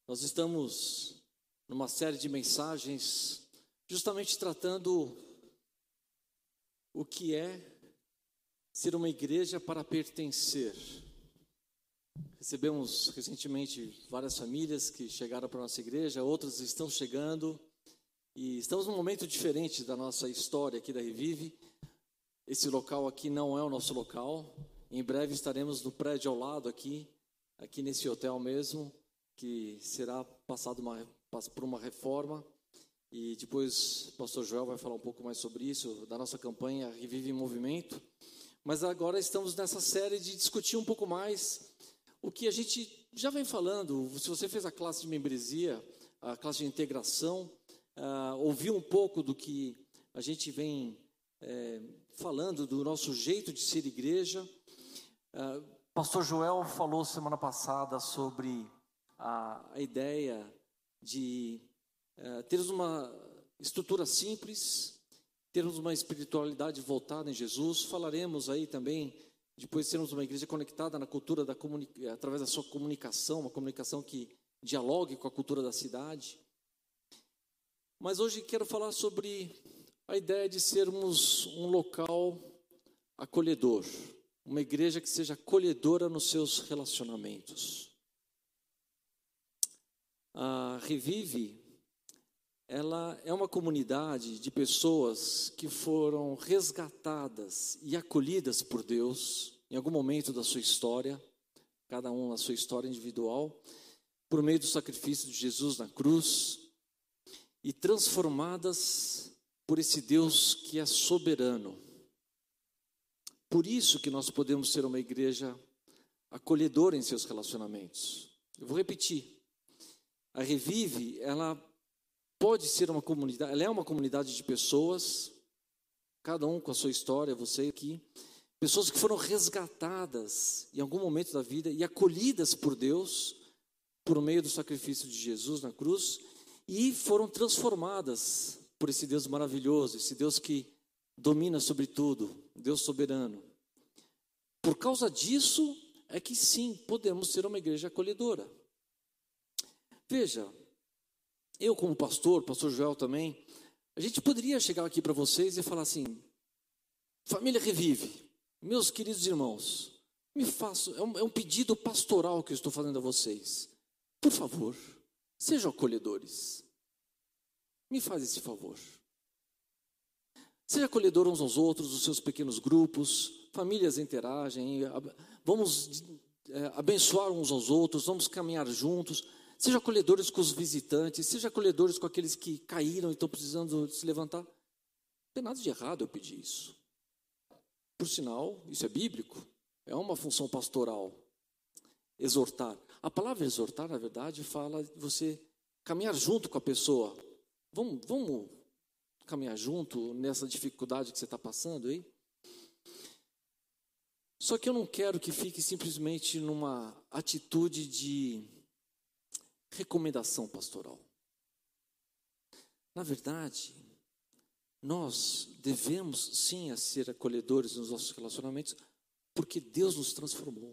Nós estamos numa série de mensagens justamente tratando o que é ser uma igreja para pertencer. Recebemos recentemente várias famílias que chegaram para a nossa igreja, outras estão chegando e estamos num momento diferente da nossa história aqui da Revive. Esse local aqui não é o nosso local. Em breve estaremos no prédio ao lado aqui nesse hotel mesmo, que será passado por uma reforma, e depois o pastor Joel vai falar um pouco mais sobre isso, da nossa campanha Revive em Movimento. Mas agora estamos nessa série de discutir um pouco mais o que a gente já vem falando. Se você fez a classe de membresia, a classe de integração, ouviu um pouco do que a gente vem falando, do nosso jeito de ser igreja. Pastor Joel falou semana passada sobre a ideia de termos uma estrutura simples, termos uma espiritualidade voltada em Jesus. Falaremos aí também, depois de sermos uma igreja conectada na cultura através da sua comunicação, uma comunicação que dialogue com a cultura da cidade. Mas hoje quero falar sobre a ideia de sermos um local acolhedor, uma igreja que seja acolhedora nos seus relacionamentos. A Revive, ela é uma comunidade de pessoas que foram resgatadas e acolhidas por Deus em algum momento da sua história, cada um na sua história individual, por meio do sacrifício de Jesus na cruz, e transformadas por esse Deus que é soberano. Por isso que nós podemos ser uma igreja acolhedora em seus relacionamentos. Eu vou repetir. A Revive, ela pode ser uma comunidade, ela é uma comunidade de pessoas, cada um com a sua história, você aqui, pessoas que foram resgatadas em algum momento da vida e acolhidas por Deus, por meio do sacrifício de Jesus na cruz, e foram transformadas por esse Deus maravilhoso, esse Deus que domina sobre tudo, Deus soberano. Por causa disso, é que sim, podemos ser uma igreja acolhedora. Veja, eu como pastor Joel também, a gente poderia chegar aqui para vocês e falar assim: família Revive, meus queridos irmãos, me façam, é um pedido pastoral que eu estou fazendo a vocês. Por favor, sejam acolhedores. Me faz esse favor. Seja acolhedor uns aos outros, os seus pequenos grupos, famílias interagem, vamos abençoar uns aos outros, vamos caminhar juntos. Seja acolhedores com os visitantes, seja acolhedores com aqueles que caíram e estão precisando se levantar. Não tem nada de errado eu pedir isso. Por sinal, isso é bíblico, é uma função pastoral. Exortar. A palavra exortar, na verdade, fala de você caminhar junto com a pessoa. Vamos caminhar junto nessa dificuldade que você está passando aí? Só que eu não quero que fique simplesmente numa atitude de recomendação pastoral. Na verdade, nós devemos sim ser acolhedores nos nossos relacionamentos, porque Deus nos transformou.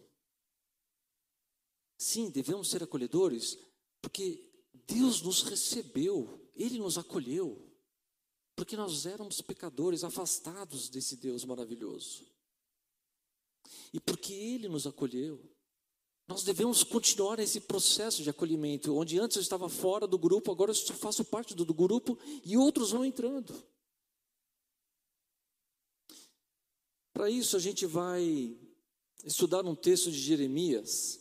Sim, devemos ser acolhedores, porque Deus nos recebeu, Ele nos acolheu, porque nós éramos pecadores, afastados desse Deus maravilhoso. E porque Ele nos acolheu, nós devemos continuar esse processo de acolhimento, onde antes eu estava fora do grupo, agora eu faço parte do grupo e outros vão entrando. Para isso a gente vai estudar um texto de Jeremias,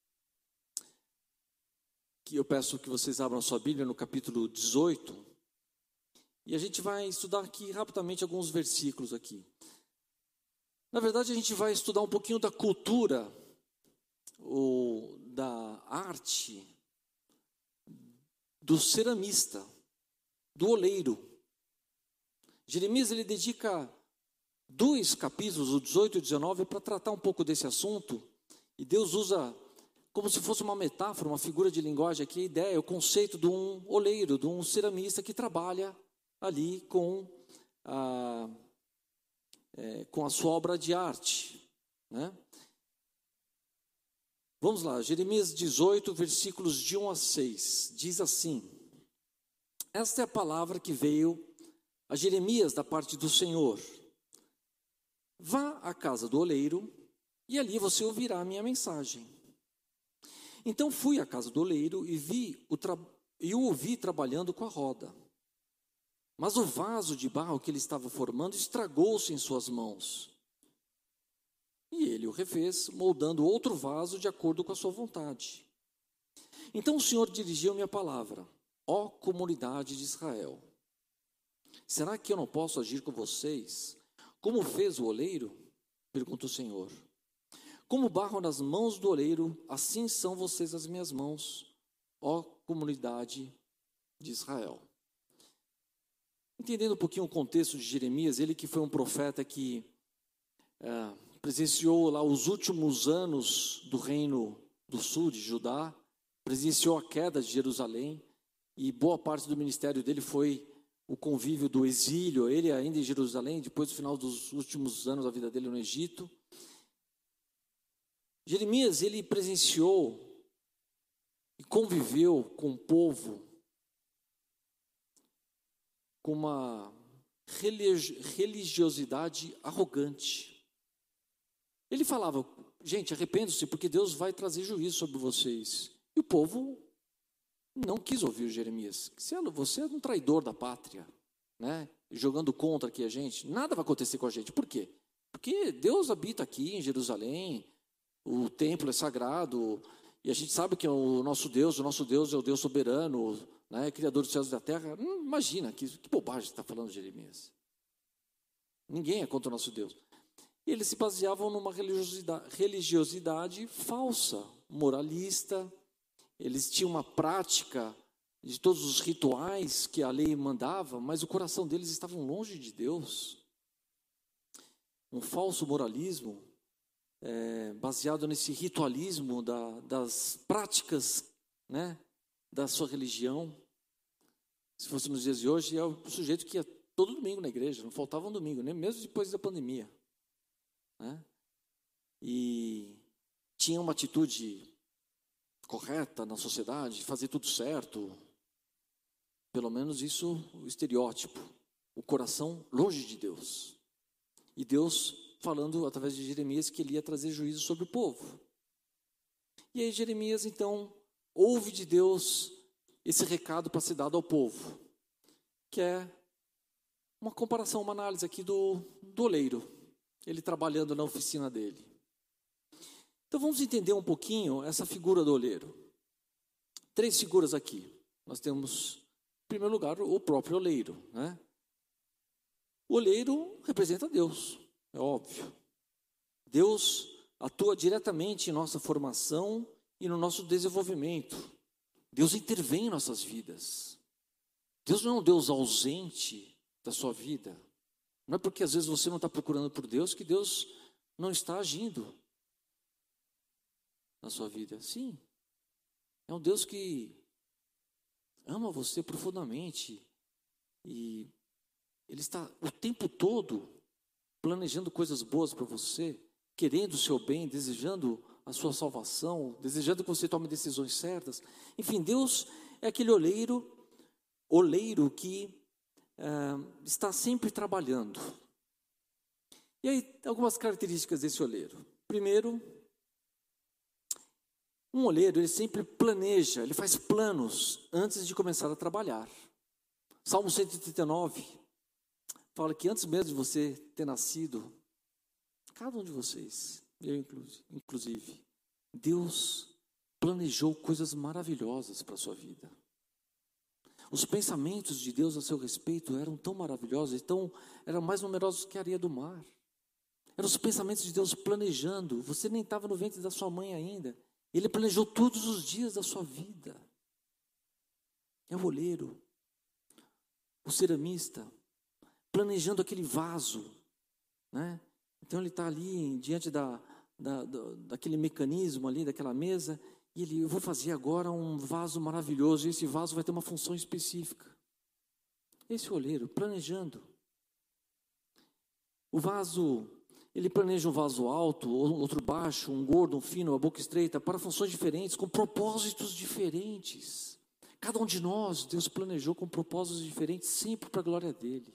que eu peço que vocês abram a sua Bíblia no capítulo 18, e a gente vai estudar aqui rapidamente alguns versículos aqui. Na verdade a gente vai estudar um pouquinho da cultura, ou da arte do ceramista, do oleiro. Jeremias ele dedica 2 capítulos, o 18 e o 19, para tratar um pouco desse assunto, e Deus usa como se fosse uma metáfora, uma figura de linguagem aqui, a ideia, o conceito de um oleiro, de um ceramista que trabalha ali com a sua obra de arte, né? Vamos lá, Jeremias 18, versículos de 1 a 6, diz assim: esta é a palavra que veio a Jeremias da parte do Senhor. Vá à casa do oleiro, e ali você ouvirá a minha mensagem. Então fui à casa do oleiro e o ouvi trabalhando com a roda. Mas o vaso de barro que ele estava formando estragou-se em suas mãos. E ele o refez, moldando outro vaso de acordo com a sua vontade. Então o Senhor dirigiu-me a palavra: ó comunidade de Israel, será que eu não posso agir com vocês, como fez o oleiro? Pergunta o Senhor. Como barro nas mãos do oleiro, assim são vocês as minhas mãos, ó comunidade de Israel. Entendendo um pouquinho o contexto de Jeremias, ele que foi um profeta que presenciou lá os últimos anos do reino do sul de Judá, presenciou a queda de Jerusalém, e boa parte do ministério dele foi o convívio do exílio, ele ainda em Jerusalém, depois do final dos últimos anos da vida dele no Egito. Jeremias, ele presenciou e conviveu com um povo com uma religiosidade arrogante. Ele falava: gente, arrependam-se, porque Deus vai trazer juízo sobre vocês. E o povo não quis ouvir Jeremias. Você é um traidor da pátria, né? Jogando contra aqui a gente. Nada vai acontecer com a gente. Por quê? Porque Deus habita aqui em Jerusalém, o templo é sagrado, e a gente sabe que é o nosso Deus é o Deus soberano, né? Criador dos céus e da terra. Imagina, que bobagem está falando Jeremias. Ninguém é contra o nosso Deus. E eles se baseavam numa religiosidade falsa, moralista. Eles tinham uma prática de todos os rituais que a lei mandava, mas o coração deles estava longe de Deus. Um falso moralismo, baseado nesse ritualismo das práticas, né, da sua religião. Se fosse nos dias de hoje, é o sujeito que ia todo domingo na igreja, não faltava um domingo, nem mesmo depois da pandemia, né? E tinha uma atitude correta na sociedade, fazer tudo certo, pelo menos isso, o estereótipo, o coração longe de Deus. E Deus falando através de Jeremias que ele ia trazer juízo sobre o povo. E aí Jeremias então ouve de Deus esse recado para ser dado ao povo, que é uma comparação, uma análise aqui do oleiro, ele trabalhando na oficina dele. Então vamos entender um pouquinho essa figura do oleiro. 3 figuras aqui. Nós temos, em primeiro lugar, o próprio oleiro, né? O oleiro representa Deus, é óbvio. Deus atua diretamente em nossa formação e no nosso desenvolvimento. Deus intervém em nossas vidas. Deus não é um Deus ausente da sua vida. Não é porque às vezes você não está procurando por Deus que Deus não está agindo na sua vida. Sim, é um Deus que ama você profundamente e Ele está o tempo todo planejando coisas boas para você, querendo o seu bem, desejando a sua salvação, desejando que você tome decisões certas. Enfim, Deus é aquele oleiro que está sempre trabalhando. E aí, algumas características desse oleiro. Primeiro, um oleiro, ele sempre planeja, ele faz planos antes de começar a trabalhar. Salmo 139 fala que antes mesmo de você ter nascido, cada um de vocês, eu inclusive, Deus planejou coisas maravilhosas para a sua vida. Os pensamentos de Deus a seu respeito eram tão maravilhosos, eram mais numerosos que a areia do mar. Eram os pensamentos de Deus planejando. Você nem estava no ventre da sua mãe ainda. Ele planejou todos os dias da sua vida. É o oleiro, o ceramista, planejando aquele vaso, né? Então ele está ali diante daquele mecanismo ali, daquela mesa, e eu vou fazer agora um vaso maravilhoso, e esse vaso vai ter uma função específica. Esse oleiro, planejando. O vaso Ele planeja um vaso alto, outro baixo, um gordo, um fino, uma boca estreita, para funções diferentes, com propósitos diferentes. Cada um de nós, Deus planejou com propósitos diferentes, sempre para a glória dele.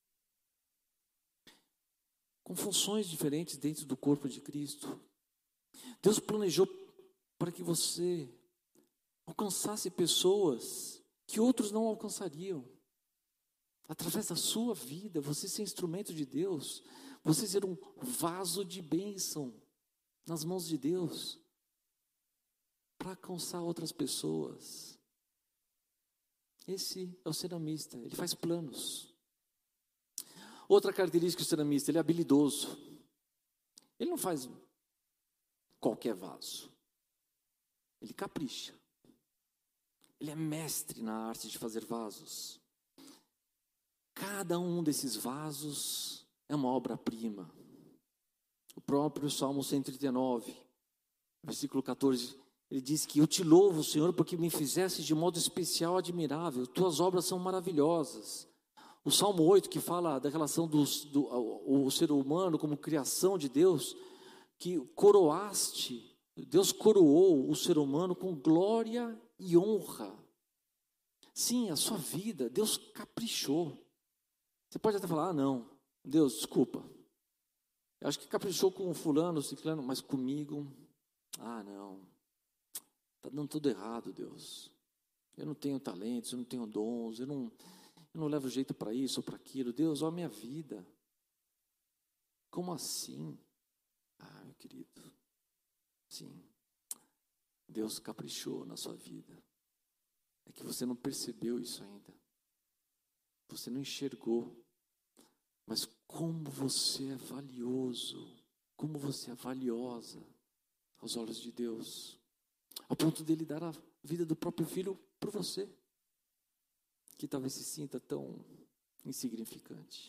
Com funções diferentes dentro do corpo de Cristo. Deus planejou para que você alcançasse pessoas que outros não alcançariam. Através da sua vida, você ser instrumento de Deus, você ser um vaso de bênção nas mãos de Deus, para alcançar outras pessoas. Esse é o ceramista, ele faz planos. Outra característica do ceramista, ele é habilidoso. Ele não faz qualquer vaso. Ele capricha. Ele é mestre na arte de fazer vasos. Cada um desses vasos é uma obra-prima. O próprio Salmo 139, versículo 14, ele diz que eu te louvo, Senhor, porque me fizeste de modo especial admirável. Tuas obras são maravilhosas. O Salmo 8, que fala da relação do ser humano como criação de Deus, que coroaste, Deus coroou o ser humano com glória e honra. Sim, a sua vida, Deus caprichou. Você pode até falar, não, Deus, desculpa. Eu acho que caprichou com fulano, ciclano, mas comigo, não. Está dando tudo errado, Deus. Eu não tenho talentos, eu não tenho dons, eu não levo jeito para isso ou para aquilo. Deus, ó a minha vida. Como assim? Meu querido, sim. Deus caprichou na sua vida. É que você não percebeu isso ainda. Você não enxergou. Mas como você é valioso, como você é valiosa aos olhos de Deus. A ponto dele dar a vida do próprio filho por você, que talvez se sinta tão insignificante.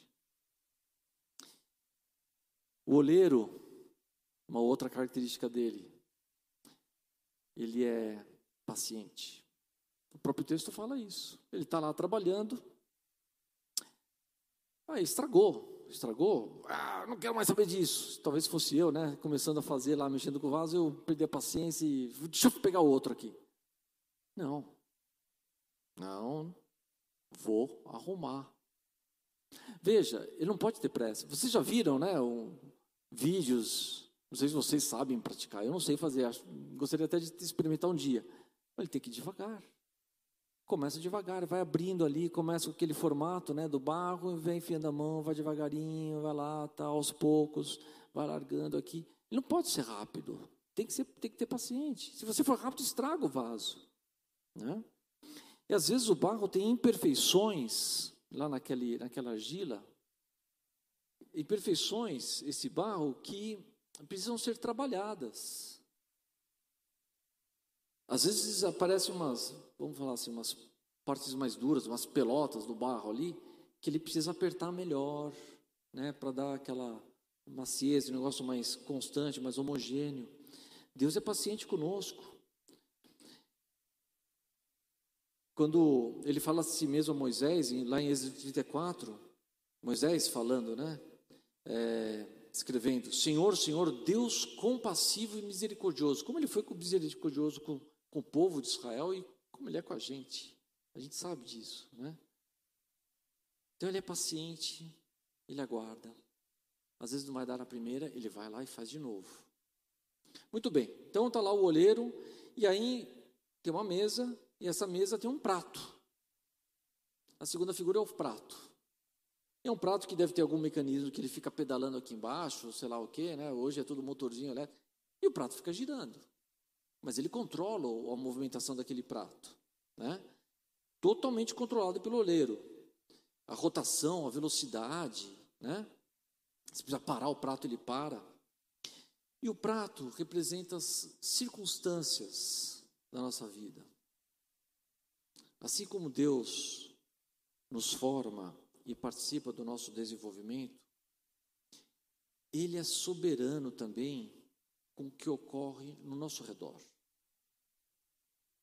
O oleiro, uma outra característica dele, ele é paciente. O próprio texto fala isso. Ele está lá trabalhando, estragou, não quero mais saber disso. Talvez fosse eu, começando a fazer lá, mexendo com o vaso, eu perdi a paciência e deixa eu pegar o outro aqui. Não, vou arrumar. Veja, ele não pode ter pressa. Vocês já viram, vídeos, não sei se vocês sabem praticar, eu não sei fazer, gostaria até de experimentar um dia. Mas ele tem que ir devagar. Começa devagar, vai abrindo ali, começa com aquele formato, do barro, vem enfiando a mão, vai devagarinho, vai lá, aos poucos, vai largando aqui. Ele não pode ser rápido, tem que ter paciente. Se você for rápido, estraga o vaso. E às vezes o barro tem imperfeições, lá naquela argila, imperfeições, esse barro, que precisam ser trabalhadas. Às vezes aparecem vamos falar assim, umas partes mais duras, umas pelotas do barro ali, que ele precisa apertar melhor, para dar aquela maciez, um negócio mais constante, mais homogêneo. Deus é paciente conosco. Quando ele fala a si mesmo a Moisés, lá em Êxodo 34, Moisés falando, escrevendo, Senhor, Deus compassivo e misericordioso. Como ele foi misericordioso com o povo de Israel e como ele é com a gente sabe disso, Então ele é paciente, ele aguarda. Às vezes não vai dar a primeira, ele vai lá e faz de novo. Muito bem, então está lá o oleiro, e aí tem uma mesa, e essa mesa tem um prato. A segunda figura é o prato. É um prato que deve ter algum mecanismo que ele fica pedalando aqui embaixo, sei lá o quê, Hoje é tudo motorzinho elétrico, e o prato fica girando. Mas ele controla a movimentação daquele prato, Totalmente controlado pelo oleiro. A rotação, a velocidade, Se precisa parar o prato, ele para. E o prato representa as circunstâncias da nossa vida. Assim como Deus nos forma e participa do nosso desenvolvimento, Ele é soberano também com o que ocorre no nosso redor.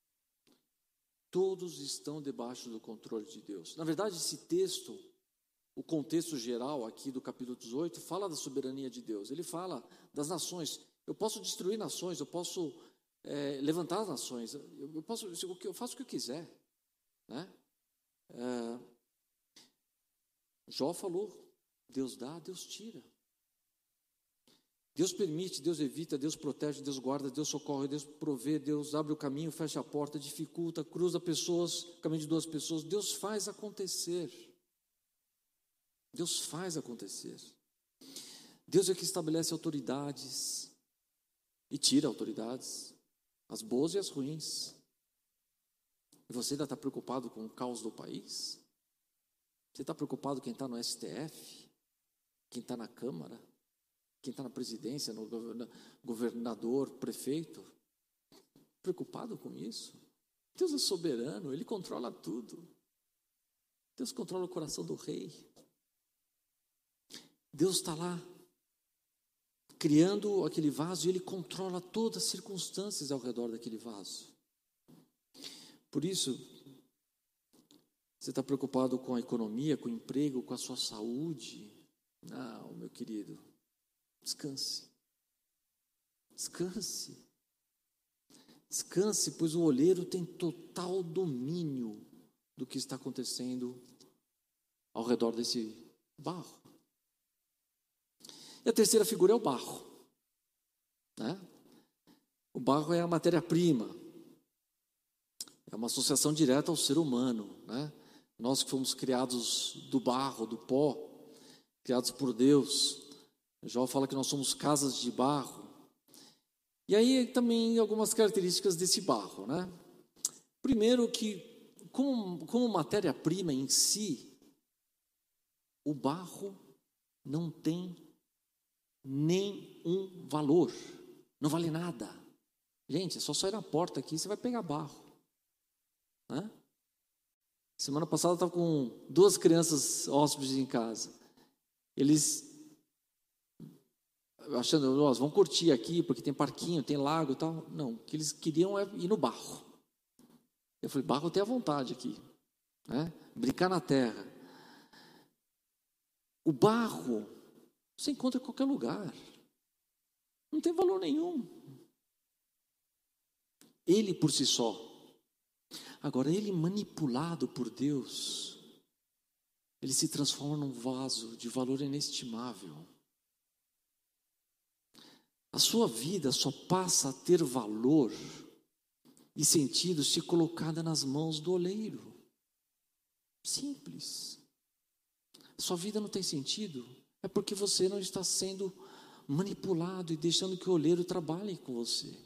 Todos estão debaixo do controle de Deus. Na verdade, esse texto o contexto geral aqui do capítulo 18 fala da soberania de Deus. Ele fala das nações. Eu posso destruir nações, eu posso levantar as nações, eu faço o que eu quiser, né? Jó falou, Deus dá, Deus tira. Deus permite, Deus evita, Deus protege, Deus guarda, Deus socorre, Deus provê, Deus abre o caminho, fecha a porta, dificulta, cruza pessoas, caminho de duas pessoas. Deus faz acontecer. Deus faz acontecer. Deus é que estabelece autoridades e tira autoridades, as boas e as ruins. E você ainda está preocupado com o caos do país? Você está preocupado quem está no STF? Quem está na Câmara? Quem está na presidência, no governador, prefeito? Preocupado com isso? Deus é soberano, Ele controla tudo. Deus controla o coração do rei. Deus está lá, criando aquele vaso, e Ele controla todas as circunstâncias ao redor daquele vaso. Por isso, você está preocupado com a economia, com o emprego, com a sua saúde? Não, meu querido, descanse. Descanse. Descanse, pois o olheiro tem total domínio do que está acontecendo ao redor desse barro. E a terceira figura é o barro, né? O barro é a matéria-prima, é uma associação direta ao ser humano, né? Nós que fomos criados do barro, do pó, criados por Deus. Jó fala que nós somos casas de barro. E aí também algumas características desse barro, né? Primeiro que, como matéria-prima em si, o barro não tem nenhum valor, não vale nada. Gente, é só sair na porta aqui, você vai pegar barro, né? Semana passada eu estava com 2 crianças hóspedes em casa. Eles achando, nós vamos curtir aqui, porque tem parquinho, tem lago e tal. Não, o que eles queriam é ir no barro. Eu falei, barro tem à vontade aqui, né? Brincar na terra. O barro você encontra em qualquer lugar. Não tem valor nenhum. Ele por si só. Agora, ele manipulado por Deus, ele se transforma num vaso de valor inestimável. A sua vida só passa a ter valor e sentido se colocada nas mãos do oleiro. Simples. A sua vida não tem sentido, é porque você não está sendo manipulado e deixando que o oleiro trabalhe com você.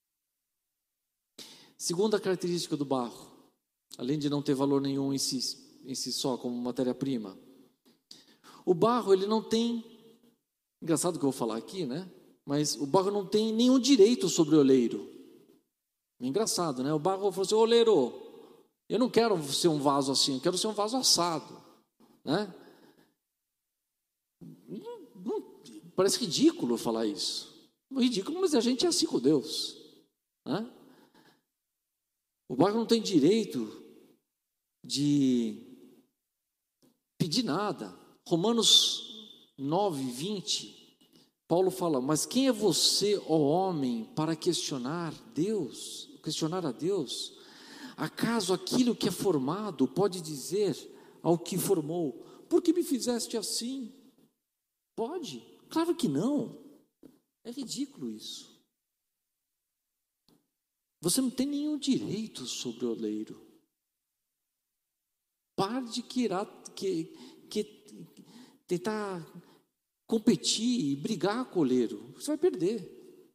Segunda característica do barro, além de não ter valor nenhum em si só, como matéria-prima, o barro, ele não tem, engraçado que eu vou falar aqui, né? Mas o barro não tem nenhum direito sobre o oleiro. É engraçado, né? O barro falou assim, oleiro, eu não quero ser um vaso assim, eu quero ser um vaso assado, né? Parece ridículo falar isso. Ridículo, mas a gente é assim com Deus, né? O barro não tem direito de pedir nada. Romanos 9, 20, Paulo fala, mas quem é você, ó homem, para questionar Deus? Questionar a Deus? Acaso aquilo que é formado pode dizer ao que formou, por que me fizeste assim? Pode? Claro que não. É ridículo isso. Você não tem nenhum direito sobre o oleiro. Pare de tentar competir e brigar com o oleiro. Você vai perder.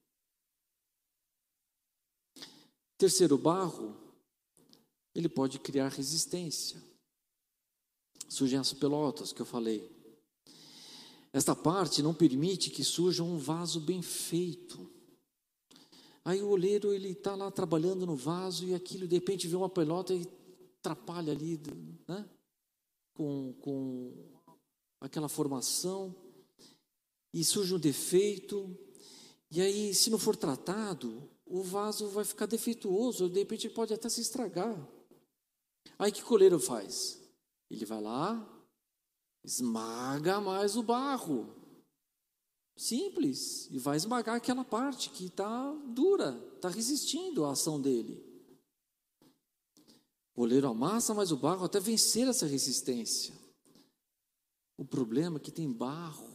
Terceiro, barro, ele pode criar resistência. Surgem as pelotas que eu falei. Esta parte não permite que surja um vaso bem feito. Aí o oleiro, ele está lá trabalhando no vaso e aquilo, de repente, vê uma pelota e atrapalha ali, né? Com aquela formação, e surge um defeito, e aí, se não for tratado, o vaso vai ficar defeituoso, de repente pode até se estragar. Aí o que o oleiro faz? Ele vai lá, esmaga mais o barro. Simples. E vai esmagar aquela parte que está dura, está resistindo à ação dele. O oleiro amassa mais o barro até vencer essa resistência. O problema é que tem barro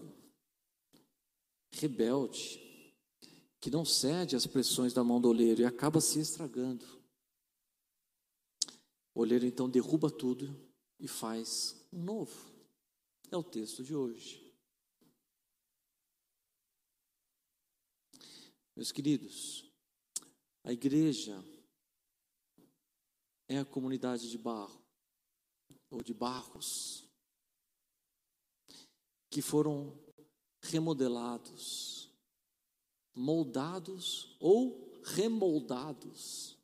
rebelde, que não cede às pressões da mão do oleiro e acaba se estragando. O oleiro então derruba tudo e faz um novo. É o texto de hoje. Meus queridos, a igreja é a comunidade de barro, ou de barros, que foram remodelados, moldados ou remoldados,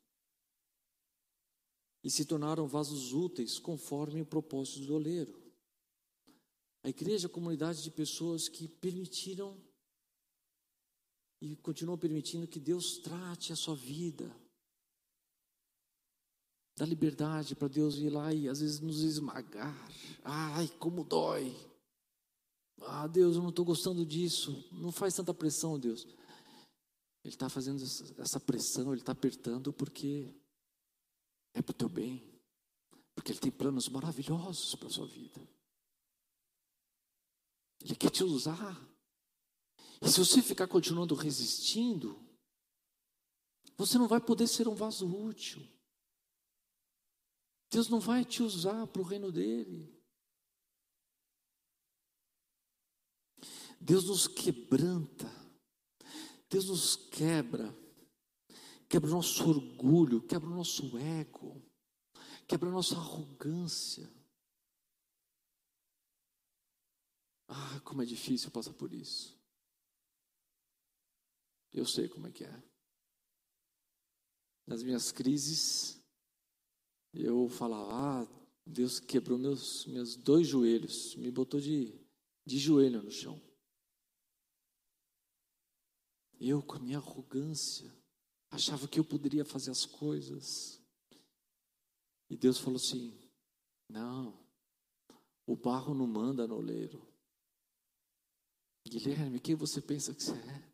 e se tornaram vasos úteis conforme o propósito do oleiro. A igreja é a comunidade de pessoas que permitiram e continuam permitindo que Deus trate a sua vida. Dá liberdade para Deus ir lá e às vezes nos esmagar. Ai, como dói. Ah, Deus, eu não estou gostando disso. Não faz tanta pressão, Deus. Ele está fazendo essa pressão, ele está apertando porque é para o teu bem. Porque Ele tem planos maravilhosos para a sua vida. Ele quer te usar. E se você ficar continuando resistindo, você não vai poder ser um vaso útil. Deus não vai te usar para o reino dele. Deus nos quebranta. Deus nos quebra. Quebra o nosso orgulho, quebra o nosso ego, quebra a nossa arrogância. Ah, como é difícil passar por isso. Eu sei como é que é. Nas minhas crises, eu falava, Deus quebrou meus 2 joelhos, me botou de joelho no chão. Eu, com a minha arrogância, achava que eu poderia fazer as coisas. E Deus falou assim, não, o barro não manda no oleiro. Guilherme, quem você pensa que você é?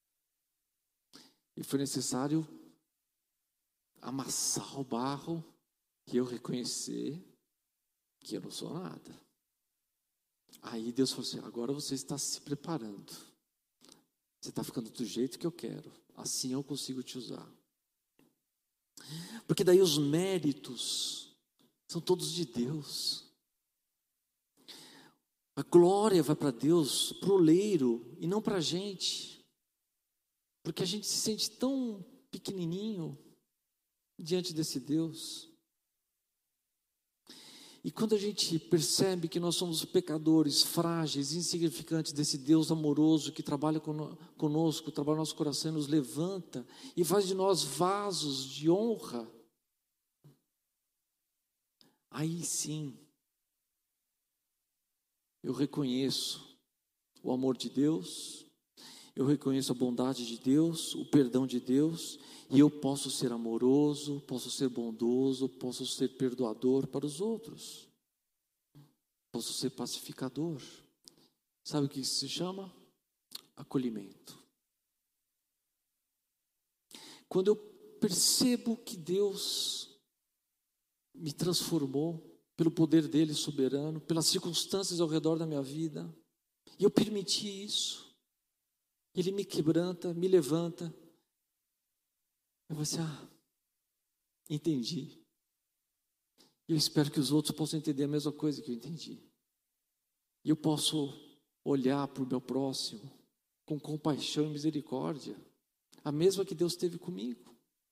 E foi necessário amassar o barro e eu reconhecer que eu não sou nada. Aí Deus falou assim, agora você está se preparando. Você está ficando do jeito que eu quero. Assim eu consigo te usar. Porque daí os méritos são todos de Deus. A glória vai para Deus, para o oleiro, e não para a gente. Porque a gente se sente tão pequenininho diante desse Deus. E quando a gente percebe que nós somos pecadores, frágeis, insignificantes desse Deus amoroso que trabalha conosco, trabalha no nosso coração, nos levanta e faz de nós vasos de honra, aí sim, eu reconheço o amor de Deus, eu reconheço a bondade de Deus, o perdão de Deus, e eu posso ser amoroso, posso ser bondoso, posso ser perdoador para os outros. Posso ser pacificador. Sabe o que isso se chama? Acolhimento. Quando eu percebo que Deus me transformou pelo poder dele soberano, pelas circunstâncias ao redor da minha vida, e eu permiti isso, Ele me quebranta, me levanta. Eu vou assim, entendi. Eu espero que os outros possam entender a mesma coisa que eu entendi. E eu posso olhar para o meu próximo com compaixão e misericórdia, a mesma que Deus teve comigo.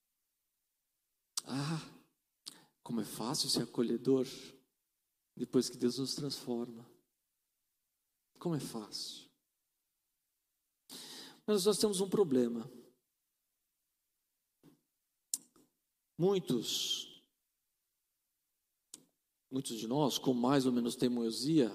Como é fácil ser acolhedor depois que Deus nos transforma. Como é fácil. Mas nós temos um problema. Muitos de nós, com mais ou menos teimosia,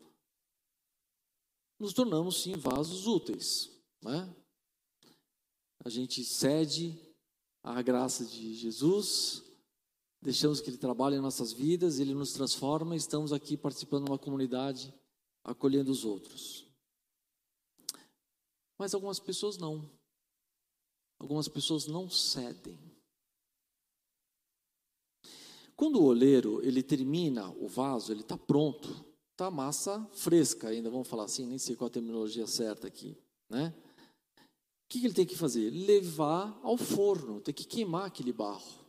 nos tornamos sim vasos úteis, né? A gente cede à graça de Jesus, deixamos que Ele trabalhe em nossas vidas, Ele nos transforma, estamos aqui participando de uma comunidade acolhendo os outros. Mas algumas pessoas não. Algumas pessoas não cedem. Quando o oleiro, ele termina o vaso, ele está pronto, está massa fresca ainda, vamos falar assim, nem sei qual a terminologia certa aqui, né? O que ele tem que fazer? Levar ao forno, tem que queimar aquele barro.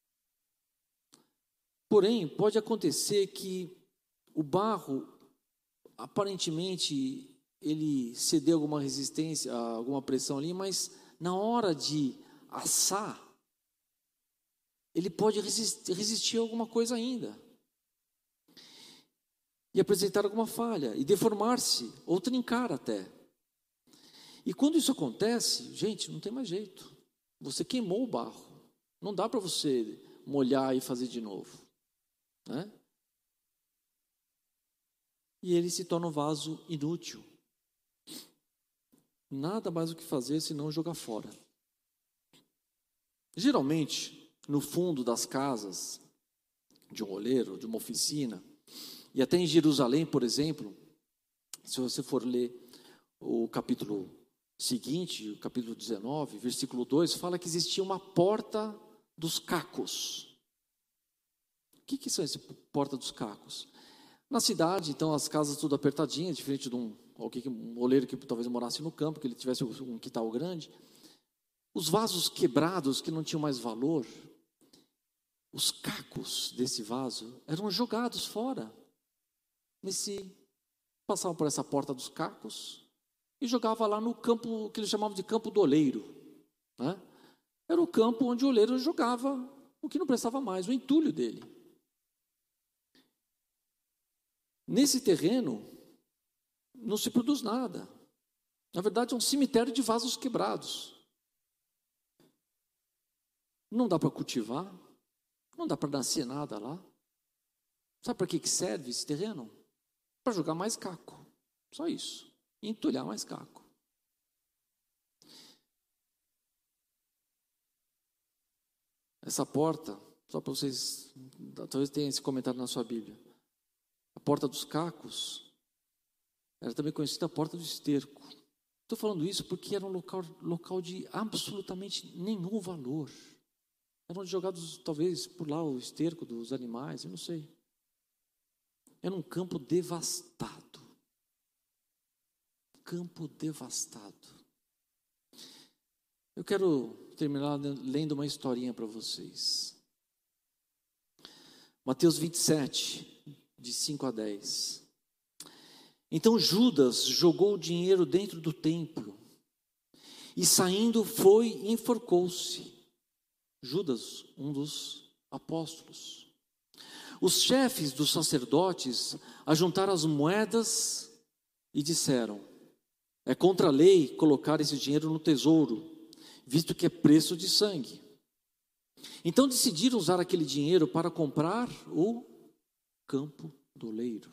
Porém, pode acontecer que o barro, aparentemente, ele cedeu alguma resistência, alguma pressão ali, mas na hora de assar, ele pode resistir a alguma coisa ainda. E apresentar alguma falha, e deformar-se, ou trincar até. E quando isso acontece, gente, não tem mais jeito. Você queimou o barro. Não dá para você molhar e fazer de novo, né? E ele se torna um vaso inútil. Nada mais o que fazer senão jogar fora. Geralmente, no fundo das casas de um oleiro, de uma oficina, e até em Jerusalém, por exemplo, se você for ler o capítulo seguinte, o capítulo 19, versículo 2, fala que existia uma porta dos cacos. O que são essa porta dos cacos? Na cidade, então, as casas tudo apertadinhas, diferente de um oleiro que talvez morasse no campo, que ele tivesse um quintal grande. Os vasos quebrados, que não tinham mais valor, os cacos desse vaso eram jogados fora. Passavam por essa porta dos cacos e jogava lá no campo que eles chamavam de campo do oleiro, né? Era o campo onde o oleiro jogava o que não prestava mais, o entulho dele. Nesse terreno não se produz nada. Na verdade, é um cemitério de vasos quebrados. Não dá para cultivar, não dá para nascer nada lá. Sabe para que serve esse terreno? Para jogar mais caco. Só isso. E entulhar mais caco. Essa porta, só para vocês, talvez tenha esse comentário na sua Bíblia. A porta dos cacos era também conhecida a porta do esterco. Estou falando isso porque era um local de absolutamente nenhum valor. Eram jogados, talvez, por lá o esterco dos animais, eu não sei. Era um campo devastado. Campo devastado. Eu quero terminar lendo uma historinha para vocês. Mateus 27, de 5 a 10. Então Judas jogou o dinheiro dentro do templo e saindo foi e enforcou-se. Judas, um dos apóstolos. Os chefes dos sacerdotes ajuntaram as moedas e disseram: é contra a lei colocar esse dinheiro no tesouro, visto que é preço de sangue. Então decidiram usar aquele dinheiro para comprar o campo do oleiro,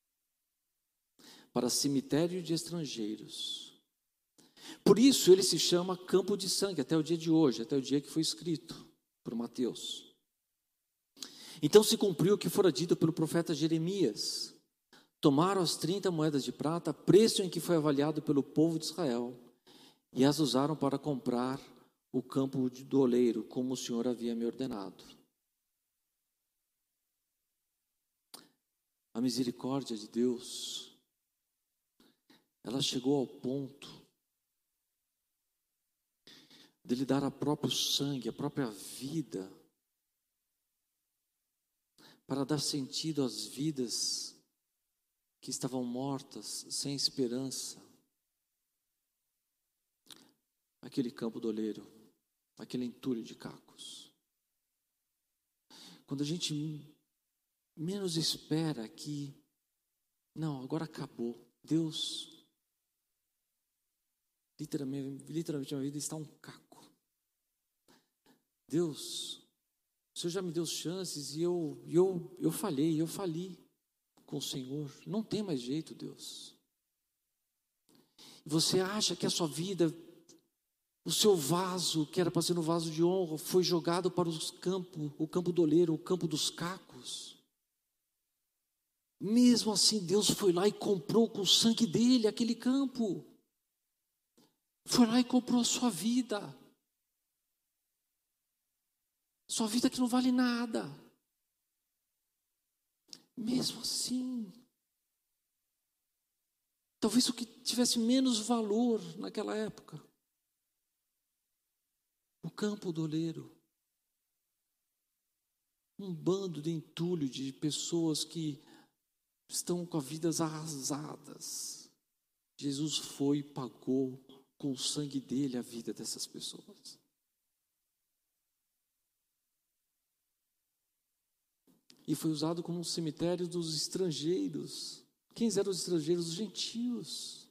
para cemitério de estrangeiros. Por isso ele se chama campo de sangue até o dia de hoje, até o dia que foi escrito por Mateus. Então se cumpriu o que fora dito pelo profeta Jeremias. Tomaram as 30 moedas de prata, preço em que foi avaliado pelo povo de Israel, e as usaram para comprar o campo do oleiro, como o Senhor havia me ordenado. A misericórdia de Deus, ela chegou ao ponto de lhe dar o próprio sangue, a própria vida, para dar sentido às vidas que estavam mortas, sem esperança. Aquele campo do oleiro, aquele entulho de cacos. Quando a gente menos espera que, não, agora acabou. Deus, literalmente a minha vida está um caco. Deus, o Senhor já me deu chances e eu falhei, eu fali com o Senhor. Não tem mais jeito, Deus. Você acha que a sua vida, o seu vaso, que era para ser um vaso de honra, foi jogado para o campo do oleiro, o campo dos cacos. Mesmo assim, Deus foi lá e comprou com o sangue dele aquele campo. Foi lá e comprou a sua vida. Sua vida que não vale nada. Mesmo assim, talvez o que tivesse menos valor naquela época, o campo do oleiro. Um bando de entulho de pessoas que estão com as vidas arrasadas. Jesus foi e pagou com o sangue dele a vida dessas pessoas. E foi usado como um cemitério dos estrangeiros. Quem eram os estrangeiros? Os gentios.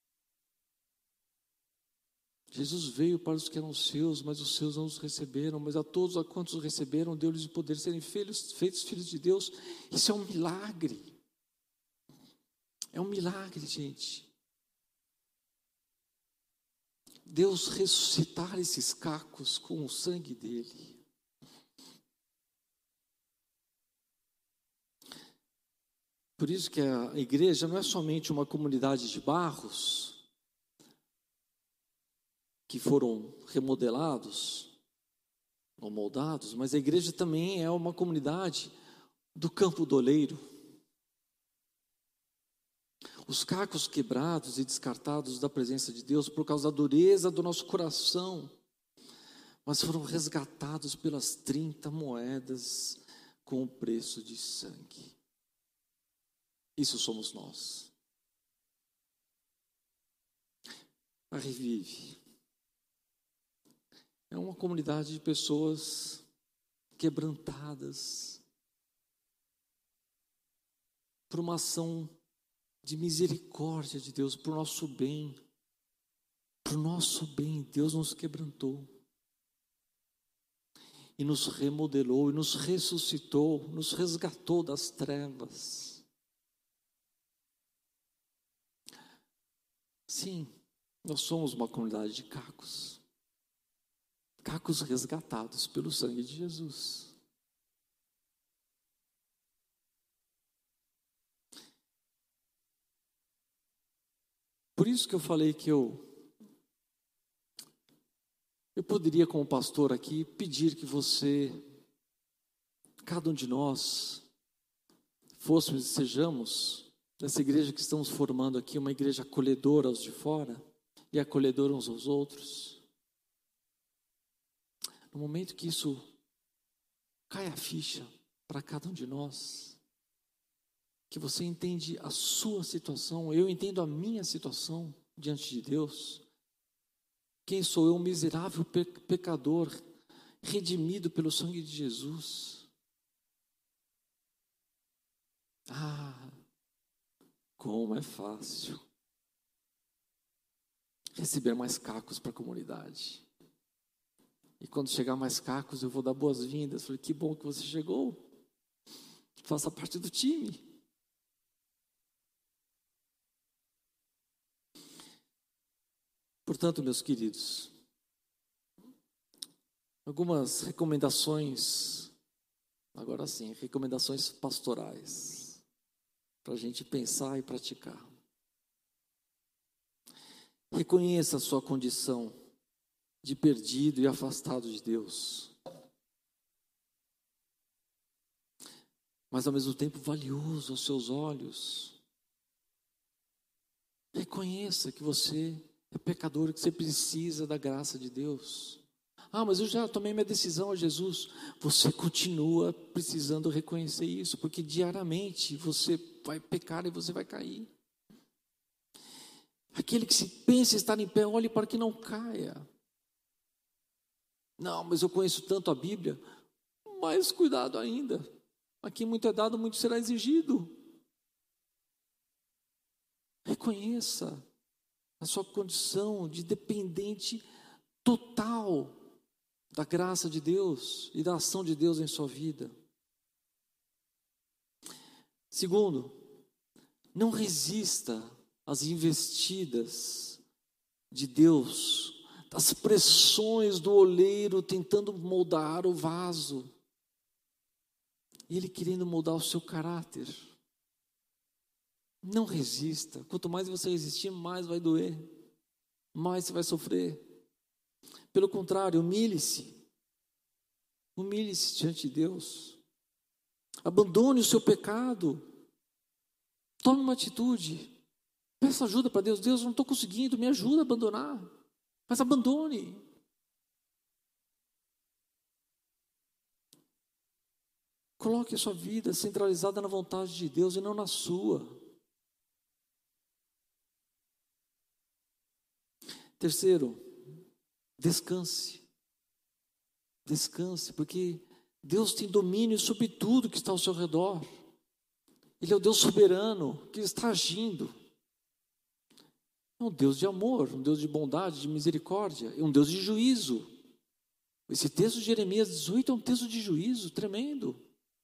Jesus veio para os que eram seus, mas os seus não os receberam. Mas a todos a quantos os receberam, deu-lhes o poder de serem feitos filhos de Deus. Isso é um milagre. É um milagre, gente. Deus ressuscitar esses cacos com o sangue dele. Por isso que a igreja não é somente uma comunidade de barros que foram remodelados ou moldados, mas a igreja também é uma comunidade do campo do oleiro. Os cacos quebrados e descartados da presença de Deus por causa da dureza do nosso coração, mas foram resgatados pelas 30 moedas com o preço de sangue. Isso somos nós. A Revive é uma comunidade de pessoas quebrantadas por uma ação de misericórdia de Deus, por nosso bem. Por nosso bem, Deus nos quebrantou. E nos remodelou, e nos ressuscitou, nos resgatou das trevas. Sim, nós somos uma comunidade de cacos. Cacos resgatados pelo sangue de Jesus. Por isso que eu falei que eu poderia, como pastor aqui, pedir que você, cada um de nós, fôssemos e sejamos, nessa igreja que estamos formando aqui, uma igreja acolhedora aos de fora e acolhedora uns aos outros. No momento que isso cai a ficha para cada um de nós, que você entende a sua situação, eu entendo a minha situação diante de Deus. Quem sou eu, um miserável pecador, redimido pelo sangue de Jesus? Como é fácil receber mais cacos para a comunidade. E quando chegar mais cacos, eu vou dar boas-vindas. Falei, que bom que você chegou. Faça parte do time. Portanto, meus queridos, algumas recomendações, agora sim, recomendações pastorais, para a gente pensar e praticar. Reconheça a sua condição de perdido e afastado de Deus, mas ao mesmo tempo valioso aos seus olhos. Reconheça que você é pecador, que você precisa da graça de Deus. Mas eu já tomei minha decisão a Jesus. Você continua precisando reconhecer isso, porque diariamente você vai pecar e você vai cair. Aquele que se pensa estar em pé, olhe para que não caia. Não, mas eu conheço tanto a Bíblia. Mas cuidado ainda. Aqui muito é dado, muito será exigido. Reconheça a sua condição de dependente total da graça de Deus e da ação de Deus em sua vida. Segundo, não resista às investidas de Deus, das pressões do oleiro tentando moldar o vaso, e Ele querendo moldar o seu caráter. Não resista. Quanto mais você resistir, mais vai doer, mais você vai sofrer. Pelo contrário, humilhe-se. Humilhe-se diante de Deus. Abandone o seu pecado. Tome uma atitude. Peça ajuda para Deus. Deus, eu não estou conseguindo, me ajuda a abandonar. Mas abandone. Coloque a sua vida centralizada na vontade de Deus e não na sua. Terceiro, descanse. Descanse, porque Deus tem domínio sobre tudo que está ao seu redor. Ele é o Deus soberano que está agindo. É um Deus de amor, um Deus de bondade, de misericórdia, é um Deus de juízo. Esse texto de Jeremias 18 é um texto de juízo tremendo.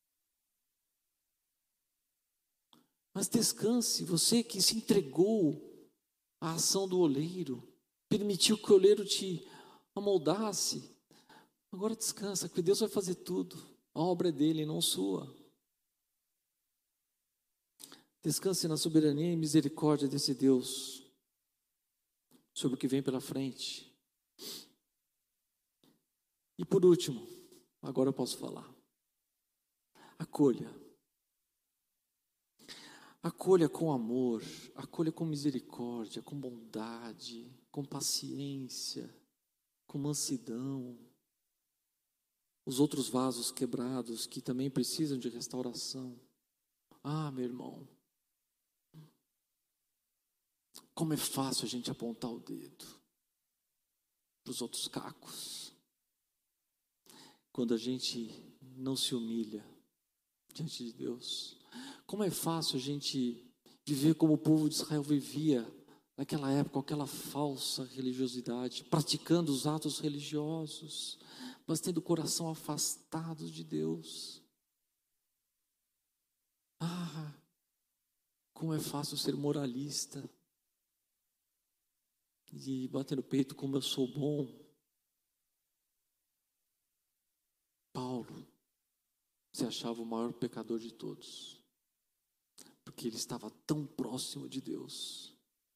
Mas descanse, você que se entregou à ação do oleiro, permitiu que o oleiro te amoldasse. Agora descansa, porque Deus vai fazer tudo. A obra é dele, não sua. Descanse na soberania e misericórdia desse Deus sobre o que vem pela frente. E por último, agora eu posso falar. Acolha. Acolha com amor, acolha com misericórdia, com bondade, com paciência, com mansidão. Os outros vasos quebrados que também precisam de restauração. Ah, meu irmão, como é fácil a gente apontar o dedo para os outros cacos, quando a gente não se humilha diante de Deus. Como é fácil a gente viver como o povo de Israel vivia naquela época, com aquela falsa religiosidade, praticando os atos religiosos, mas tendo o coração afastado de Deus. Ah, como é fácil ser moralista e bater no peito como eu sou bom. Paulo se achava o maior pecador de todos, porque ele estava tão próximo de Deus,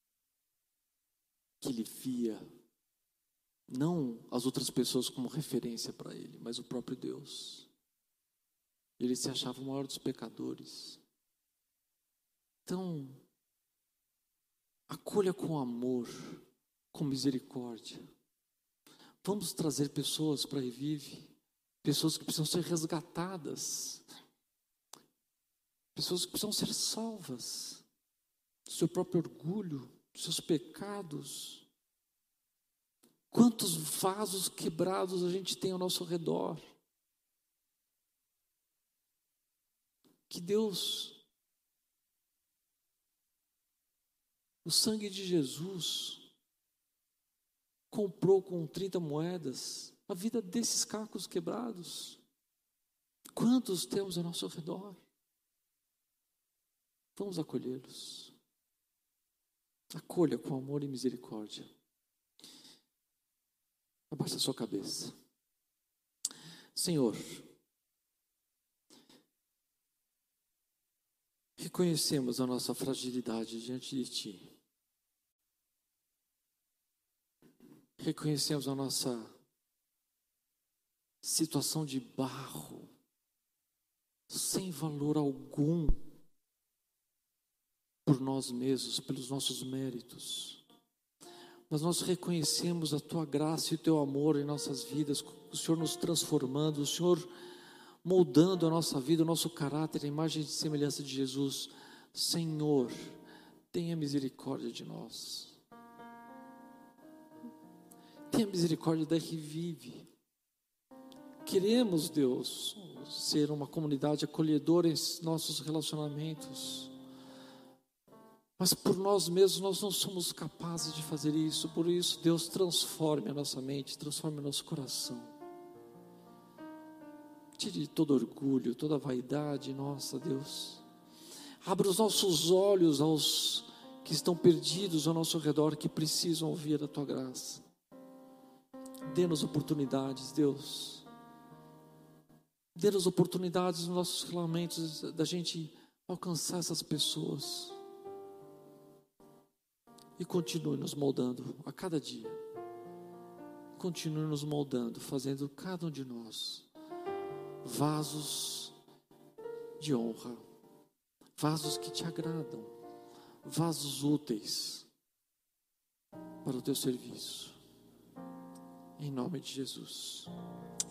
que ele via não as outras pessoas como referência para ele, mas o próprio Deus. Ele se achava o maior dos pecadores. Então, acolha com amor, com misericórdia. Vamos trazer pessoas para Revive, pessoas que precisam ser resgatadas, pessoas que precisam ser salvas do seu próprio orgulho, dos seus pecados. Quantos vasos quebrados a gente tem ao nosso redor. Que Deus, o sangue de Jesus, comprou com 30 moedas a vida desses cacos quebrados. Quantos temos ao nosso redor? Vamos acolhê-los. Acolha com amor e misericórdia. Abaixa a sua cabeça. Senhor, reconhecemos a nossa fragilidade diante de Ti. Reconhecemos a nossa situação de barro, sem valor algum, por nós mesmos, pelos nossos méritos. Mas nós reconhecemos a Tua graça e o Teu amor em nossas vidas, o Senhor nos transformando, o Senhor moldando a nossa vida, o nosso caráter, a imagem e semelhança de Jesus. Senhor, tenha misericórdia de nós. Tenha misericórdia da Revive. Queremos, Deus, ser uma comunidade acolhedora em nossos relacionamentos. Mas por nós mesmos nós não somos capazes de fazer isso. Por isso, Deus, transforme a nossa mente, transforme o nosso coração. Tire todo orgulho, toda vaidade, nossa Deus. Abra os nossos olhos aos que estão perdidos ao nosso redor, que precisam ouvir a Tua graça. Dê-nos oportunidades, Deus. Dê-nos oportunidades nos nossos relacionamentos, da gente alcançar essas pessoas. e continue nos moldando a cada dia. Continue nos moldando, fazendo cada um de nós vasos de honra, vasos que te agradam, vasos úteis para o teu serviço. Em nome de Jesus.